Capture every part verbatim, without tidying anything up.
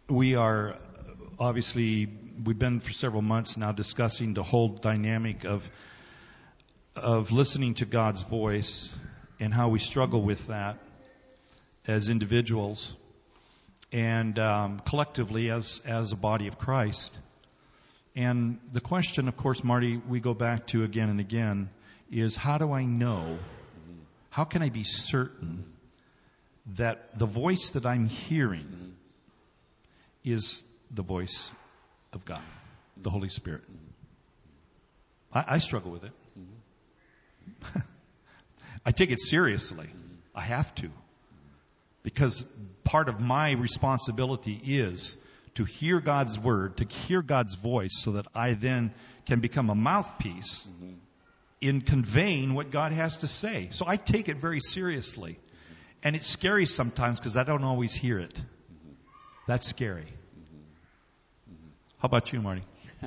we are obviously, we've been for several months now discussing the whole dynamic of of listening to God's voice and how we struggle with that as individuals and um, collectively as as a body of Christ. And the question, of course, Marty, we go back to again and again is, how do I know? How can I be certain that the voice that I'm hearing is the voice of God, the Holy Spirit? I, I struggle with it. I take it seriously. I have to. Because part of my responsibility is to hear God's word, to hear God's voice, so that I then can become a mouthpiece mm-hmm. in conveying what God has to say. So I take it very seriously. And it's scary sometimes because I don't always hear it. Mm-hmm. That's scary. Mm-hmm. Mm-hmm. How about you, Marty?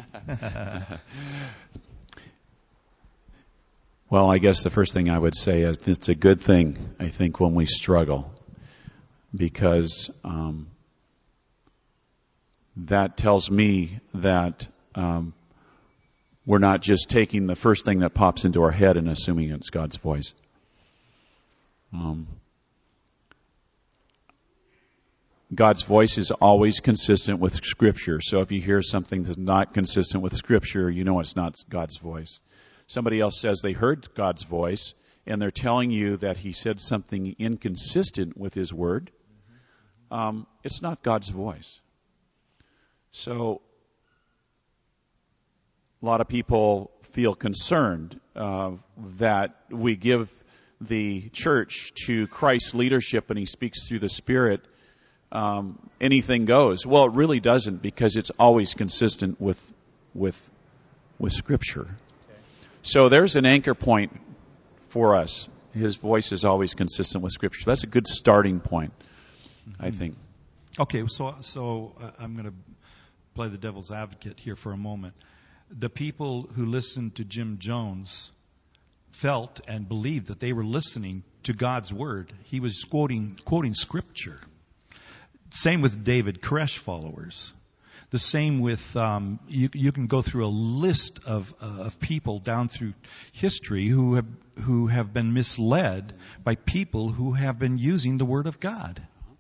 Well, I guess the first thing I would say is it's a good thing, I think, when we struggle. Because um, that tells me that um, we're not just taking the first thing that pops into our head and assuming it's God's voice. Um, God's voice is always consistent with Scripture. So if you hear something that's not consistent with Scripture, you know it's not God's voice. Somebody else says they heard God's voice, and they're telling you that He said something inconsistent with His Word. Um, it's not God's voice. So a lot of people feel concerned uh, that we give the church to Christ's leadership and He speaks through the Spirit. Um, anything goes. Well, it really doesn't, because it's always consistent with with with Scripture. Okay. So there's an anchor point for us. His voice is always consistent with Scripture. That's a good starting point, I think. Okay, so so uh, I'm going to play the devil's advocate here for a moment. The people who listened to Jim Jones felt and believed that they were listening to God's word. He was quoting quoting Scripture. Same with David Koresh followers. The same with, um, you, you can go through a list of uh, of people down through history who have who have been misled by people who have been using the Word of God.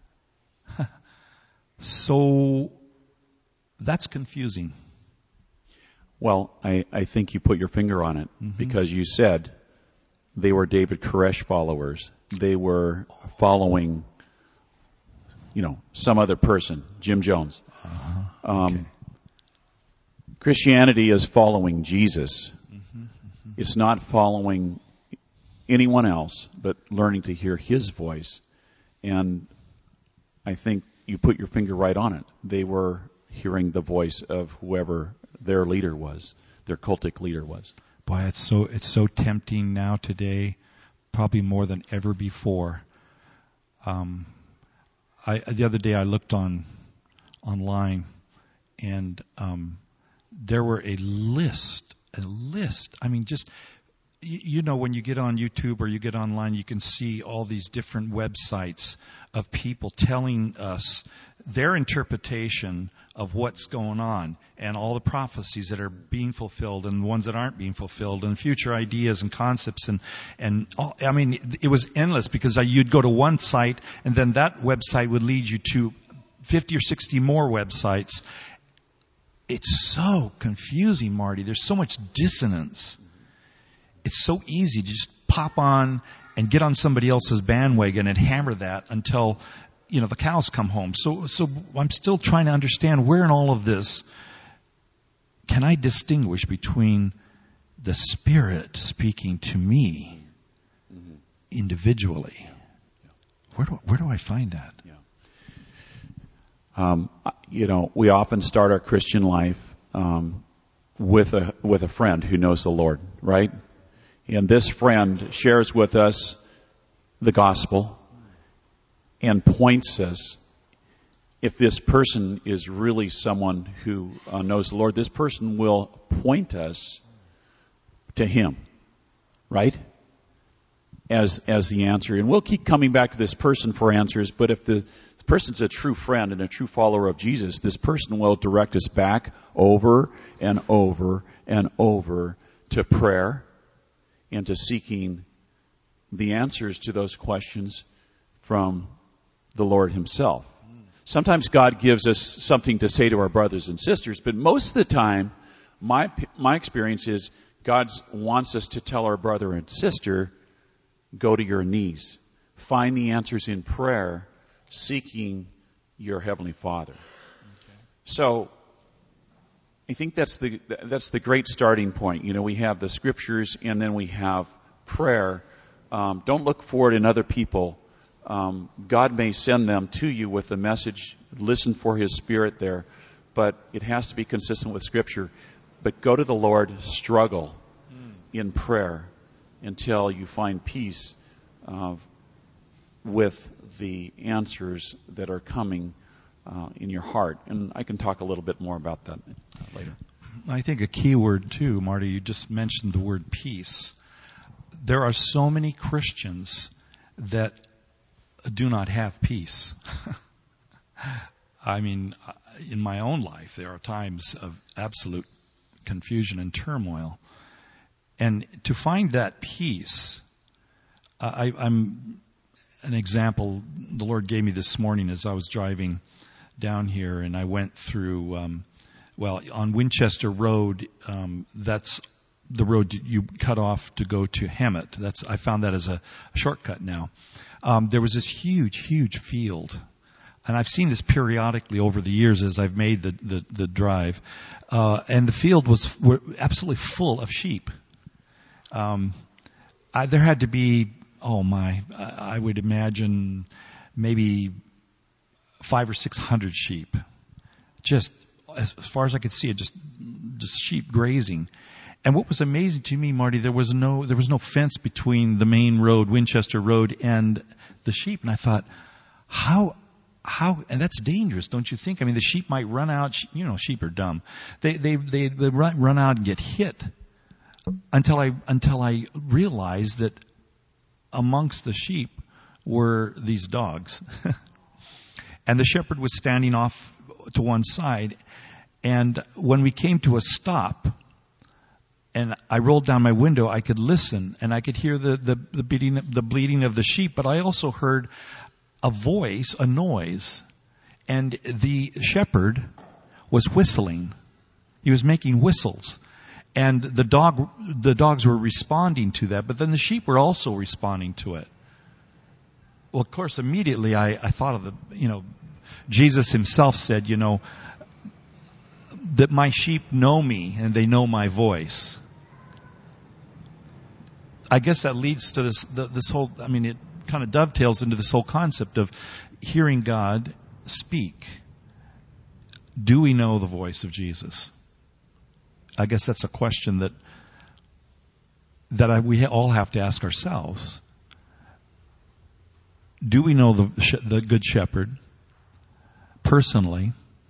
So that's confusing. Well, I, I think you put your finger on it, mm-hmm. because you said they were David Koresh followers. They were following, you know, some other person, Jim Jones. Uh-huh. Um, okay. Christianity is following Jesus. Mm-hmm, mm-hmm. It's not following anyone else, but learning to hear His voice. And I think you put your finger right on it. They were hearing the voice of whoever their leader was, their cultic leader was. Boy, it's so it's so tempting now today, probably more than ever before. Um, I the other day I looked on online, and um, there were a list, a list. I mean, just you, you know, when you get on YouTube or you get online, you can see all these different websites of people telling us their interpretation of what's going on and all the prophecies that are being fulfilled and the ones that aren't being fulfilled and future ideas and concepts and and all, I mean, it was endless, because you'd go to one site and then that website would lead you to fifty or sixty more websites. It's so confusing, Marty. There's so much dissonance. It's so easy to just pop on and get on somebody else's bandwagon and hammer that until, you know, the cows come home. So, so I'm still trying to understand, where in all of this can I distinguish between the Spirit speaking to me individually? Where do, where do I find that? Yeah. Um, you know, we often start our Christian life um, with a with a friend who knows the Lord, right? And this friend shares with us the gospel and points us. If this person is really someone who uh, knows the Lord, this person will point us to Him, right? As as the answer. And we'll keep coming back to this person for answers, but if the person's a true friend and a true follower of Jesus, this person will direct us back over and over and over to prayer and to seeking the answers to those questions from the Lord himself. Sometimes God gives us something to say to our brothers and sisters, but most of the time, my my experience is God wants us to tell our brother and sister, go to your knees. Find the answers in prayer, seeking your Heavenly Father. Okay. So, I think that's the that's the great starting point. You know, we have the Scriptures, and then we have prayer. Um, don't look for it in other people. Um, God may send them to you with a message. Listen for His Spirit there, but it has to be consistent with Scripture. But go to the Lord, struggle mm. in prayer until you find peace uh, with the answers that are coming uh, in your heart. And I can talk a little bit more about that later. I think a key word too, Marty, you just mentioned the word peace. There are so many Christians that do not have peace. I mean, in my own life, there are times of absolute confusion and turmoil. And to find that peace, I, I'm an example the Lord gave me this morning as I was driving down here, and I went through, um, well, on Winchester Road, um, that's the road you cut off to go to Hemet. That's I found that as a shortcut now. Um, there was this huge, huge field, and I've seen this periodically over the years as I've made the the, the drive. Uh, and the field was were absolutely full of sheep. Um, I, there had to be, oh my, I, I would imagine maybe five or six hundred sheep. Just as, as far as I could see it, just just sheep grazing. And what was amazing to me, Marty, there was no there was no fence between the main road, Winchester Road, and the sheep. And I thought, how how and that's dangerous, don't you think? I mean, the sheep might run out. You know, sheep are dumb. They they they, they run, run out and get hit. Until I until I realized that amongst the sheep were these dogs, and the shepherd was standing off to one side. And when we came to a stop, and I rolled down my window, I could listen, and I could hear the, the, the, beating, the bleating of the sheep, but I also heard a voice, a noise, and the shepherd was whistling. He was making whistles. And the dog, the dogs were responding to that, but then the sheep were also responding to it. Well, of course, immediately I, I thought of the, you know, Jesus himself said, you know, that my sheep know me and they know my voice. I guess that leads to this this whole, I mean, it kind of dovetails into this whole concept of hearing God speak. Do we know the voice of Jesus? I guess that's a question that that I, we all have to ask ourselves. Do we know the the Good Shepherd personally?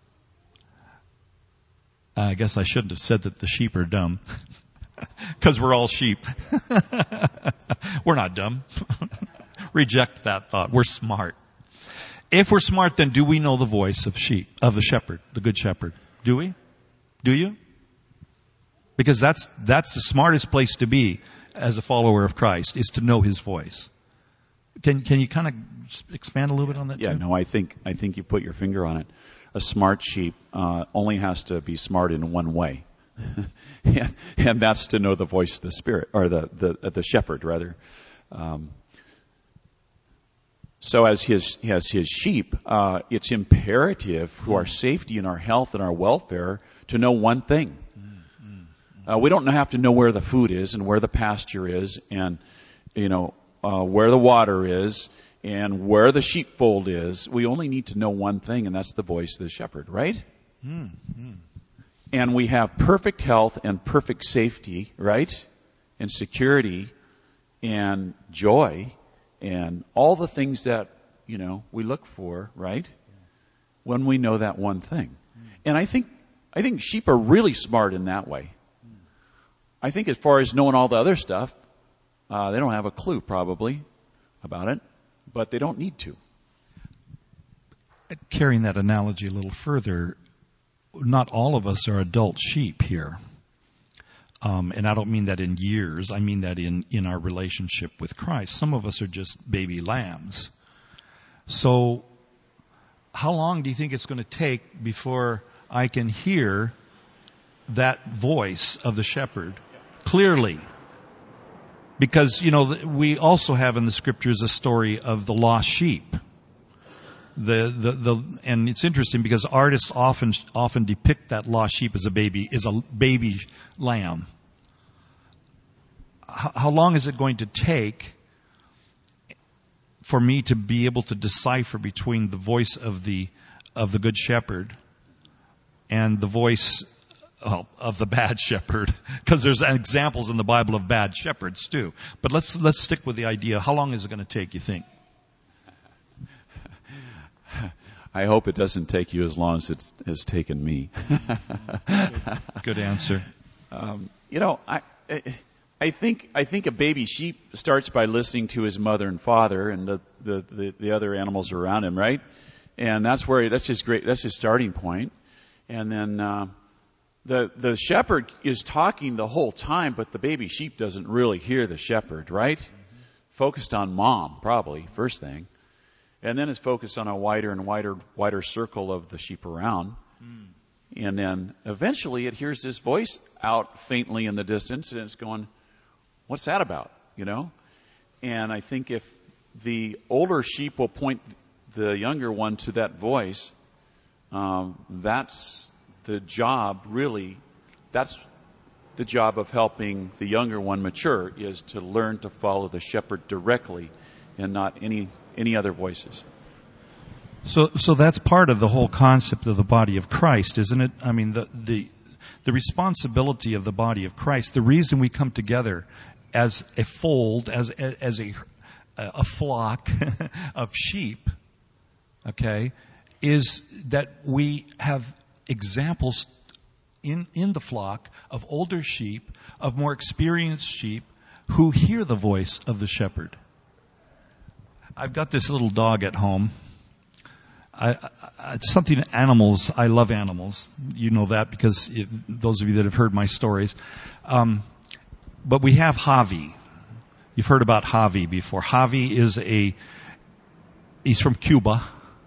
I guess I shouldn't have said that the sheep are dumb. Because we're all sheep. We're not dumb. Reject that thought. We're smart. If we're smart, then do we know the voice of sheep, of the shepherd, the Good Shepherd? Do we? Do you? Because that's that's the smartest place to be as a follower of Christ, is to know His voice. Can can you kind of expand a little bit on that? Yeah, too? no, I think I think you put your finger on it. A smart sheep uh, only has to be smart in one way. and, and that's to know the voice of the Spirit, or the the, the shepherd, rather. Um, so as his as his sheep, uh, it's imperative for our safety and our health and our welfare to know one thing. Uh, we don't have to know where the food is and where the pasture is, and you know uh, where the water is and where the sheepfold is. We only need to know one thing, and that's the voice of the shepherd, right? Mm-hmm. And we have perfect health and perfect safety, right? And security and joy and all the things that, you know, we look for, right? When we know that one thing. And I think I think sheep are really smart in that way. I think as far as knowing all the other stuff, uh, they don't have a clue probably about it, but they don't need to. carrying that analogy a little further, not all of us are adult sheep here. Um, and I don't mean that in years. I mean that in, in our relationship with Christ. Some of us are just baby lambs. So how long do you think it's going to take before I can hear that voice of the shepherd clearly? Because, you know, we also have in the scriptures a story of the lost sheep. The, the, the, and it's interesting because artists often, often depict that lost sheep as a baby, as a baby lamb. How, how long is it going to take for me to be able to decipher between the voice of the, of the good shepherd and the voice Well, of the bad shepherd? Because there's examples in the Bible of bad shepherds too. But let's let's stick with the idea. How long is it going to take, you think? I hope it doesn't take you as long as it has taken me. Good answer. Um, you know, I, I think I think a baby sheep starts by listening to his mother and father and the the, the, the other animals around him, right? And that's where that's his great that's his starting point. And then uh, the the shepherd is talking the whole time, but the baby sheep doesn't really hear the shepherd, right? Mm-hmm. Focused on mom, probably first thing. And then it's focused on a wider and wider, wider circle of the sheep around. Mm. And then eventually it hears this voice out faintly in the distance, and it's going, what's that about? You know? And I think if the older sheep will point the younger one to that voice, um, that's the job, really, that's the job of helping the younger one mature, is to learn to follow the shepherd directly and not any any other voices. So, so that's part of the whole concept of the body of Christ, isn't it? I mean, the the the responsibility of the body of Christ. The reason we come together as a fold, as as a a flock of sheep, okay, is that we have examples in in the flock of older sheep, of more experienced sheep, who hear the voice of the shepherd. I've got this little dog at home. I, I, it's something, animals, I love animals. You know that because it, those of you that have heard my stories. Um, but we have Javi. You've heard about Javi before. Javi is a, he's from Cuba.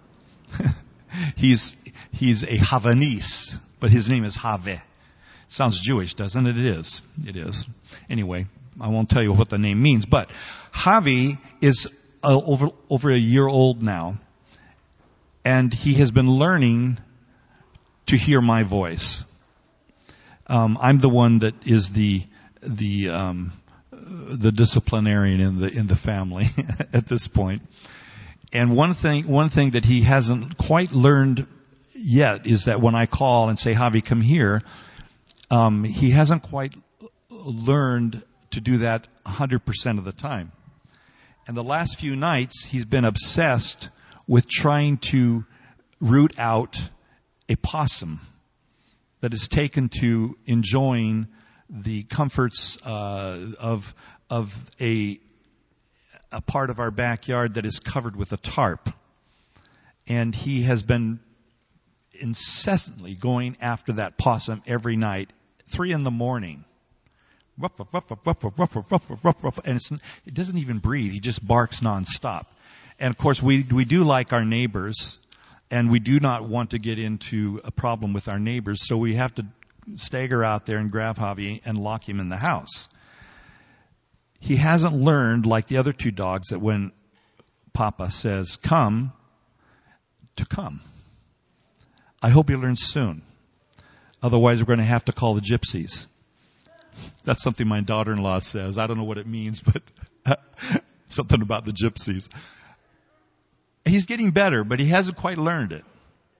he's, he's a Havanese, but his name is Have. Sounds Jewish, doesn't it? It is. It is. Anyway, I won't tell you what the name means, but Javi is Uh, over over a year old now, and he has been learning to hear my voice. Um, I'm the one that is the the um, the disciplinarian in the in the family at this point. And one thing one thing that he hasn't quite learned yet is that when I call and say, "Javi, come here," um, he hasn't quite learned to do that one hundred percent of the time. And the last few nights, he's been obsessed with trying to root out a possum that is taken to enjoying the comforts uh, of of a a part of our backyard that is covered with a tarp. And he has been incessantly going after that possum every night, three in the morning. Ruff, ruff, ruff, ruff, ruff, ruff, ruff, ruff, ruff, ruff, and it's, it doesn't even breathe. He just barks nonstop. And of course, we we do like our neighbors, and we do not want to get into a problem with our neighbors, so we have to stagger out there and grab Javi and lock him in the house. He hasn't learned, like the other two dogs, that when Papa says "come," to come. I hope he learns soon. Otherwise, we're going to have to call the gypsies. That's something my daughter-in-law says. I don't know what it means, but something about the gypsies. He's getting better, but he hasn't quite learned it.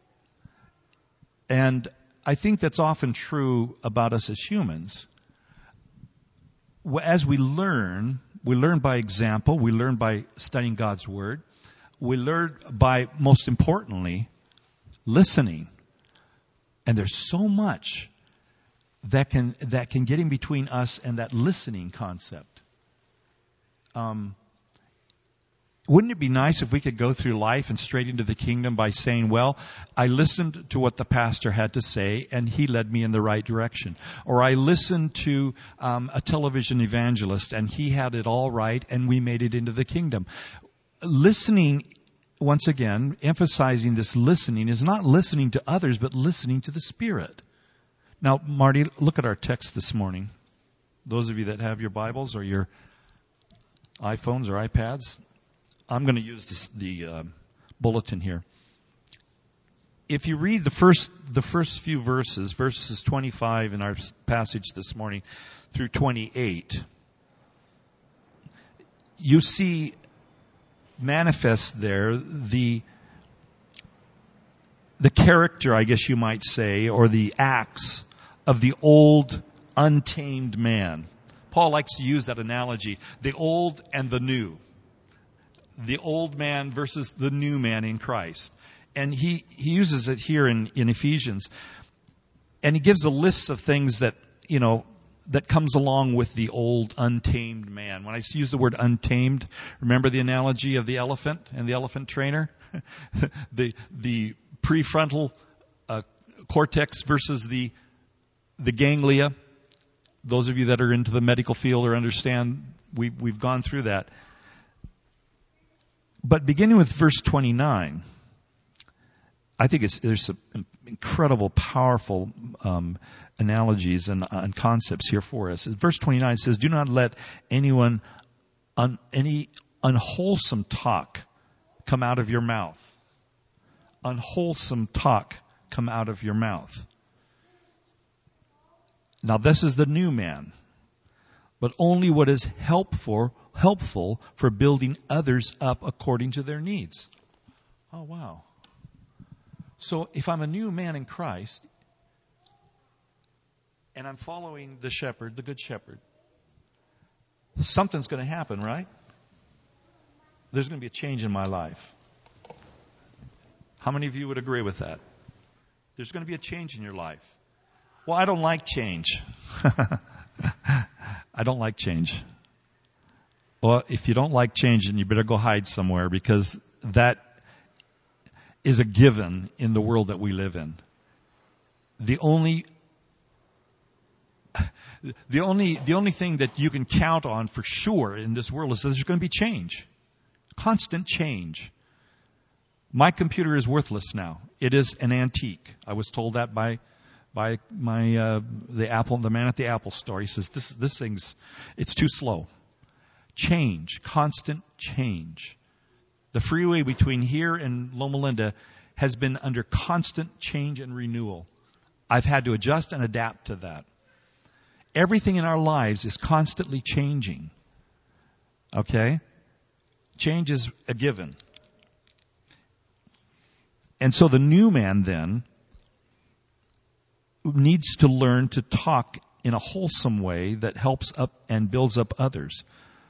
And I think that's often true about us as humans. As we learn, we learn by example. We learn by studying God's Word. We learn by, most importantly, listening. And there's so much that can that can get in between us and that listening concept. Um, wouldn't it be nice if we could go through life and straight into the kingdom by saying, well, I listened to what the pastor had to say and he led me in the right direction. Or I listened to um, a television evangelist and he had it all right and we made it into the kingdom. Listening, once again, emphasizing this listening is not listening to others, but listening to the Spirit. Now, Marty, look at our text this morning. Those of you that have your Bibles or your iPhones or iPads, I'm going to use this, the uh, bulletin here. If you read the first the first few verses, verses twenty-five in our passage this morning through twenty-eight, you see manifest there the the character, I guess you might say, or the acts of the old untamed man. Paul likes to use that analogy, the old and the new. The old man versus the new man in Christ. And he, he uses it here in, in Ephesians. And he gives a list of things that, you know, that comes along with the old untamed man. When I use the word untamed, remember the analogy of the elephant and the elephant trainer? the the prefrontal uh, cortex versus the the ganglia. Those of you that are into the medical field or understand, we, we've gone through that. But beginning with verse twenty-nine, I think it's, there's some incredible, powerful um, analogies and, and concepts here for us. Verse twenty-nine says, "Do not let anyone, un, any unwholesome talk come out of your mouth. Unwholesome talk come out of your mouth." Now, this is the new man, but only what is helpful, helpful for building others up according to their needs. Oh, wow. So if I'm a new man in Christ, and I'm following the shepherd, the good shepherd, something's going to happen, right? There's going to be a change in my life. How many of you would agree with that? There's going to be a change in your life. Well, I don't like change. I don't like change. Well, if you don't like change, then you better go hide somewhere, because that is a given in the world that we live in. The only the only the only thing that you can count on for sure in this world is that there's going to be change. Constant change. My computer is worthless now. It is an antique. I was told that by by my uh, the Apple the man at the Apple store. He says this this thing's it's too slow. Change, constant change. The freeway between here and Loma Linda has been under constant change and renewal. I've had to adjust and adapt to that. Everything in our lives is constantly changing. Okay? Change is a given. And so the new man then needs to learn to talk in a wholesome way that helps up and builds up others.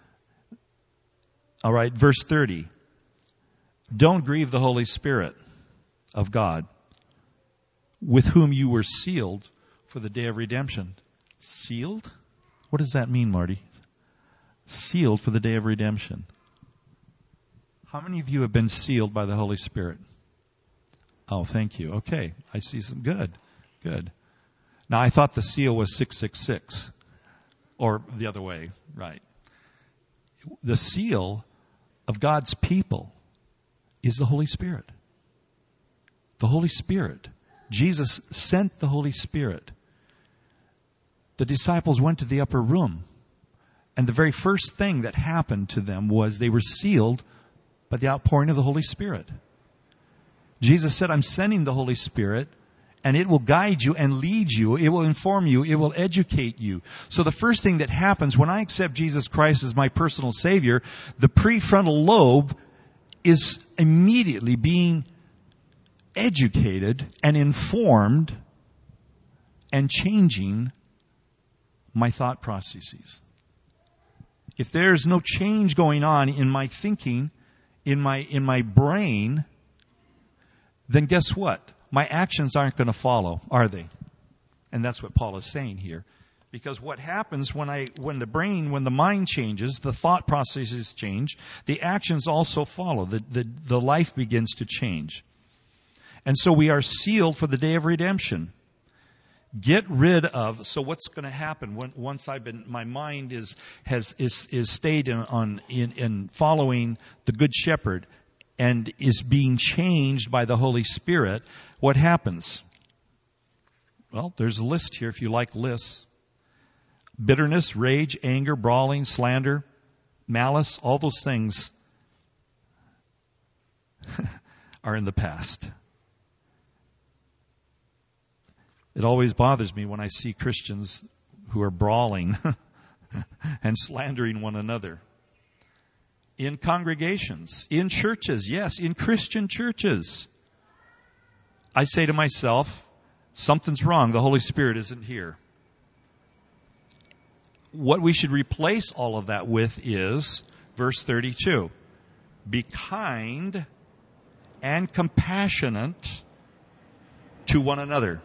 All right, verse thirty. Don't grieve the Holy Spirit of God, with whom you were sealed for the day of redemption. Sealed? What does that mean, Marty? Sealed for the day of redemption. How many of you have been sealed by the Holy Spirit? Oh, thank you. Okay, I see some. Good, good. Now, I thought the seal was six six six, or the other way, right. The seal of God's people is the Holy Spirit. The Holy Spirit. Jesus sent the Holy Spirit. The disciples went to the upper room, and the very first thing that happened to them was they were sealed by the outpouring of the Holy Spirit. Jesus said, I'm sending the Holy Spirit, and it will guide you and lead you. It will inform you. It will educate you. So the first thing that happens when I accept Jesus Christ as my personal Savior, the prefrontal lobe is immediately being educated and informed and changing my thought processes. If there's no change going on in my thinking, in my in my brain, then guess what? My actions aren't going to follow, are they? And that's what Paul is saying here. Because what happens when I, when the brain, when the mind changes, the thought processes change, the actions also follow. The, the, the life begins to change. And so we are sealed for the day of redemption. Get rid of, so what's going to happen when, once I've been, my mind is, has, is, is stayed in, on, in, in following the Good Shepherd and is being changed by the Holy Spirit, what happens? Well, there's a list here if you like lists. Bitterness, rage, anger, brawling, slander, malice, all those things are in the past. It always bothers me when I see Christians who are brawling and slandering one another. In congregations, in churches, yes, in Christian churches. I say to myself, something's wrong. The Holy Spirit isn't here. What we should replace all of that with is verse thirty-two. Be kind and compassionate to one another.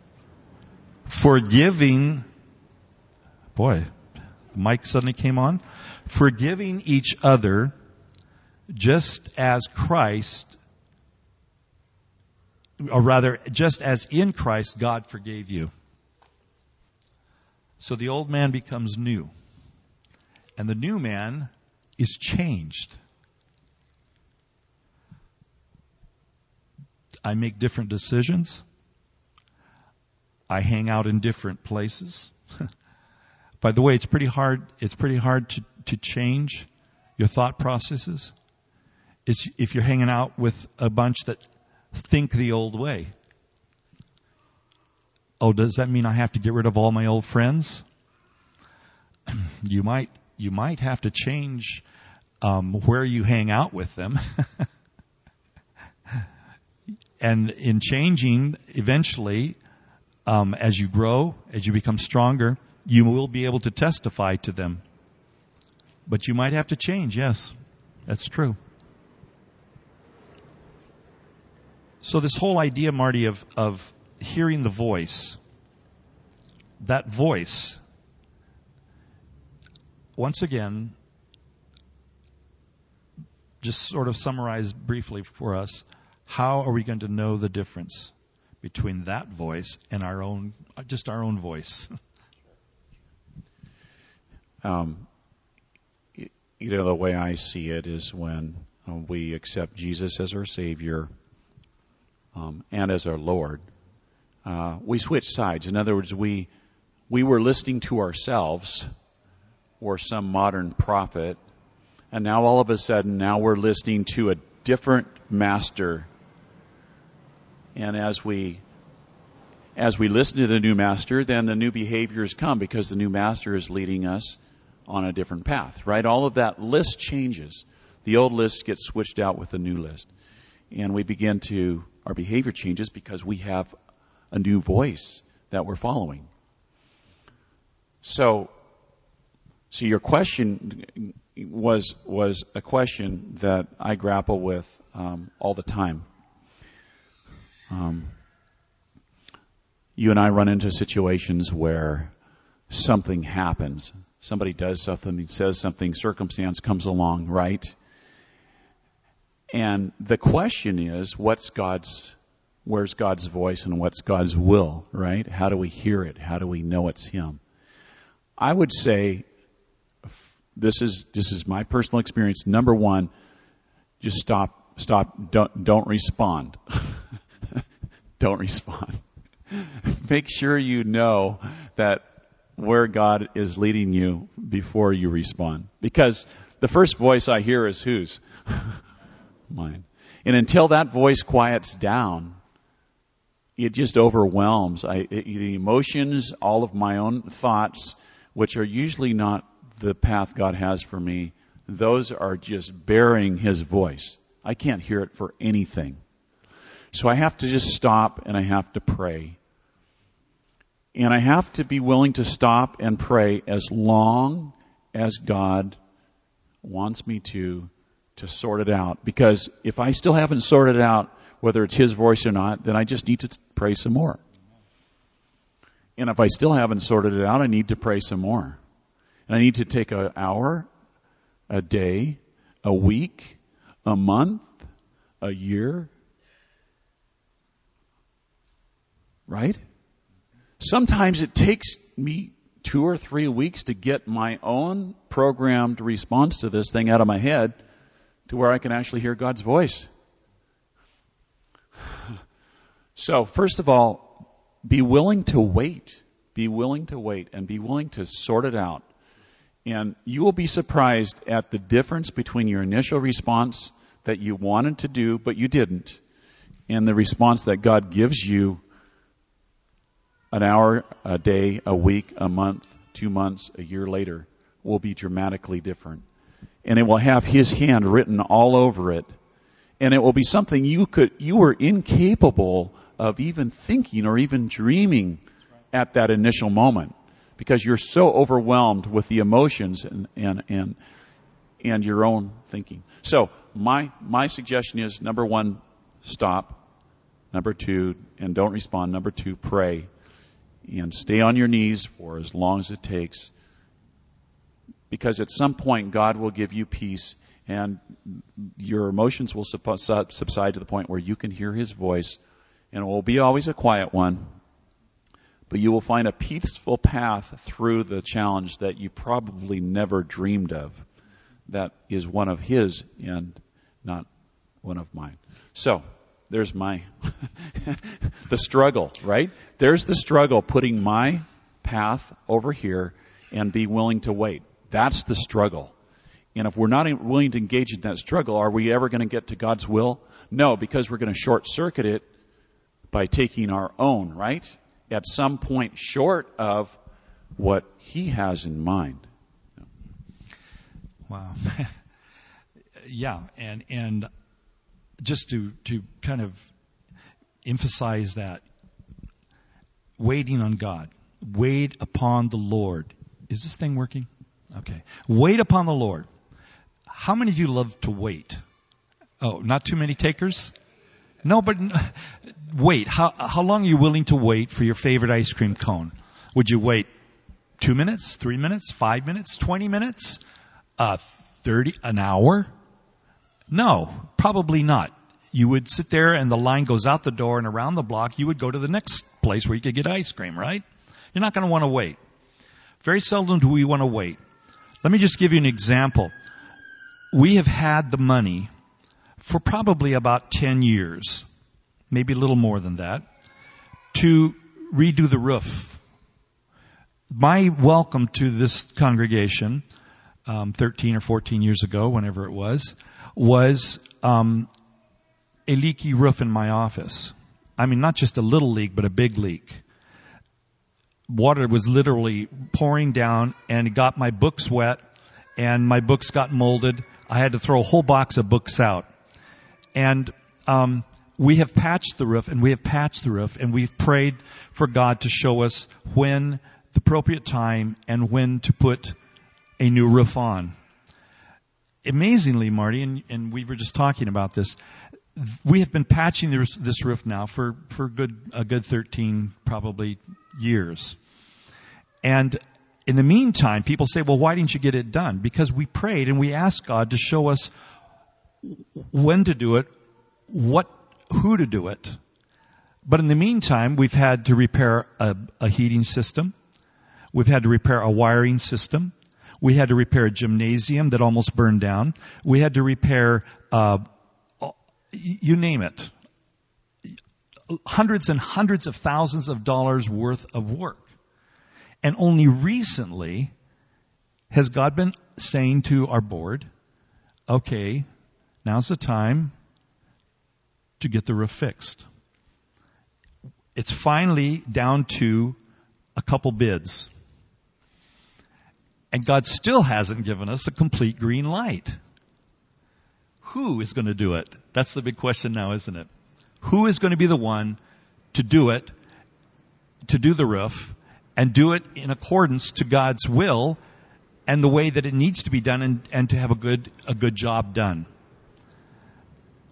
Forgiving, boy, the mic suddenly came on. Forgiving each other just as Christ, or rather, just as in Christ God forgave you. So the old man becomes new. And the new man is changed. I make different decisions. I hang out in different places. By the way, it's pretty hard, it's pretty hard to, to change your thought processes. It's if you're hanging out with a bunch that think the old way. Oh, does that mean I have to get rid of all my old friends? You might, you might have to change um, where you hang out with them. And in changing, eventually, um, as you grow, as you become stronger, you will be able to testify to them. But you might have to change, yes. That's true. So this whole idea, Marty, of, of hearing the voice, that voice, once again, just sort of summarize briefly for us, how are we going to know the difference between that voice and our own, just our own voice? um, you know, the way I see it is when uh, we accept Jesus as our Savior um, and as our Lord, uh, we switch sides. In other words, we we were listening to ourselves or some modern prophet, and now all of a sudden, now we're listening to a different master. And as we as we listen to the new master, then the new behaviors come because the new master is leading us on a different path, right? All of that list changes. The old list gets switched out with the new list. And we begin to, our behavior changes because we have a new voice that we're following. So, so your question was, was a question that I grapple with um, all the time. Um, you and I run into situations where something happens. Somebody does something, he says something, circumstance comes along, right? And the question is, what's God's, where's God's voice and what's God's will, right? How do we hear it? How do we know it's Him? I would say, this is, this is my personal experience. Number one, just stop, stop, don't, don't respond. Don't respond. Make sure you know that where God is leading you before you respond. Because the first voice I hear is whose? Mine. And until that voice quiets down, it just overwhelms. I, it, the emotions, all of my own thoughts, which are usually not the path God has for me, those are just bearing His voice. I can't hear it for anything. So I have to just stop and I have to pray. And I have to be willing to stop and pray as long as God wants me to, to sort it out. Because if I still haven't sorted it out, whether it's His voice or not, then I just need to pray some more. And if I still haven't sorted it out, I need to pray some more. And I need to take an hour, a day, a week, a month, a year. Right? Sometimes it takes me two or three weeks to get my own programmed response to this thing out of my head to where I can actually hear God's voice. So, first of all, be willing to wait. Be willing to wait and be willing to sort it out. And you will be surprised at the difference between your initial response that you wanted to do but you didn't, and the response that God gives you an hour, a day, a week, a month, two months, a year later will be dramatically different. And it will have His hand written all over it. And it will be something you could, you were incapable of even thinking or even dreaming at that initial moment, because you're so overwhelmed with the emotions and, and, and, and your own thinking. So my, my suggestion is, number one, stop. Number two, and don't respond. Number two, pray. And stay on your knees for as long as it takes. Because at some point, God will give you peace, and your emotions will subside to the point where you can hear His voice, and it will be always a quiet one. But you will find a peaceful path through the challenge that you probably never dreamed of. That is one of His and not one of mine. So, there's my, the struggle, right? There's the struggle, putting my path over here and be willing to wait. That's the struggle. And if we're not willing to engage in that struggle, are we ever going to get to God's will? No, because we're going to short circuit it by taking our own, right? At some point short of what He has in mind. Wow. Yeah, and and just to to kind of emphasize that, waiting on God, wait upon the Lord. Is this thing working? Okay. Wait upon the Lord. How many of you love to wait? Oh, not too many takers? No, but wait. How how long are you willing to wait for your favorite ice cream cone? Would you wait two minutes, three minutes, five minutes, twenty minutes, uh, thirty, an hour? No, probably not. You would sit there and the line goes out the door and around the block. You would go to the next place where you could get ice cream, right? You're not going to want to wait. Very seldom do we want to wait. Let me just give you an example. We have had the money for probably about ten years, maybe a little more than that, to redo the roof. My welcome to this congregation, um, thirteen or fourteen years ago, whenever it was, was um, a leaky roof in my office. I mean, not just a little leak, but a big leak. Water was literally pouring down, and it got my books wet, and my books got molded. I had to throw a whole box of books out. And um, we have patched the roof, and we have patched the roof, and we've prayed for God to show us when the appropriate time and when to put a new roof on. Amazingly, Marty, and, and we were just talking about this, we have been patching this, this roof now for, for good, a good thirteen, probably, years. And in the meantime, people say, well, why didn't you get it done? Because we prayed and we asked God to show us when to do it, what, who to do it. But in the meantime, we've had to repair a, a heating system. We've had to repair a wiring system. We had to repair a gymnasium that almost burned down. We had to repair, uh, you name it, hundreds and hundreds of thousands of dollars worth of work. And only recently has God been saying to our board, okay, now's the time to get the roof fixed. It's finally down to a couple bids. And God still hasn't given us a complete green light. Who is going to do it? That's the big question now, isn't it? Who is going to be the one to do it, to do the roof, and do it in accordance to God's will and the way that it needs to be done, and, and to have a good a good job done?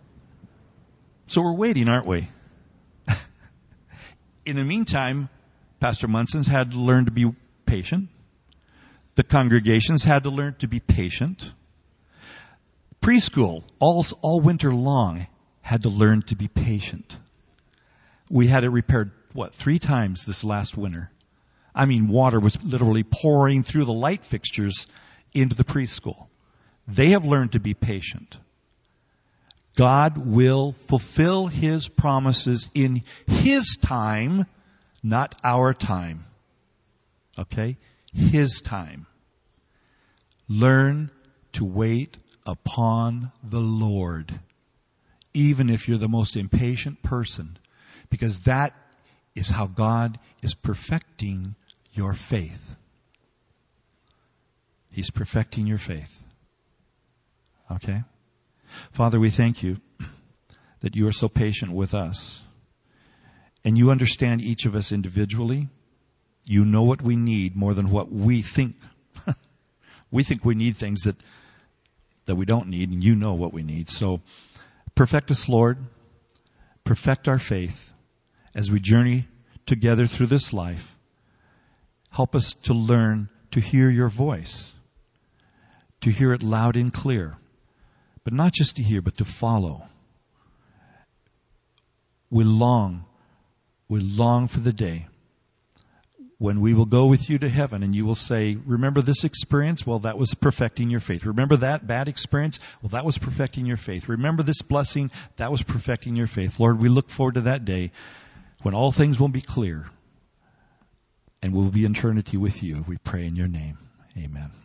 So we're waiting, aren't we? In the meantime, Pastor Munson's had to learn to be patient. The congregations had to learn to be patient. Preschool, all, all winter long, had to learn to be patient. We had it repaired, what, three times this last winter. I mean, water was literally pouring through the light fixtures into the preschool. They have learned to be patient. God will fulfill His promises in His time, not our time. Okay? His time. Learn to wait upon the Lord, even if you're the most impatient person, because that is how God is perfecting your faith. He's perfecting your faith. Okay? Father, we thank you that you are so patient with us. And you understand each of us individually. You know what we need more than what we think. We think we need things that, that we don't need, and you know what we need. So perfect us, Lord. Perfect our faith as we journey together through this life. Help us to learn to hear your voice, to hear it loud and clear. But not just to hear, but to follow. We long, we long for the day when we will go with you to heaven and you will say, remember this experience? Well, that was perfecting your faith. Remember that bad experience? Well, that was perfecting your faith. Remember this blessing? That was perfecting your faith. Lord, we look forward to that day when all things will be clear and we'll be in eternity with you. We pray in your name. Amen.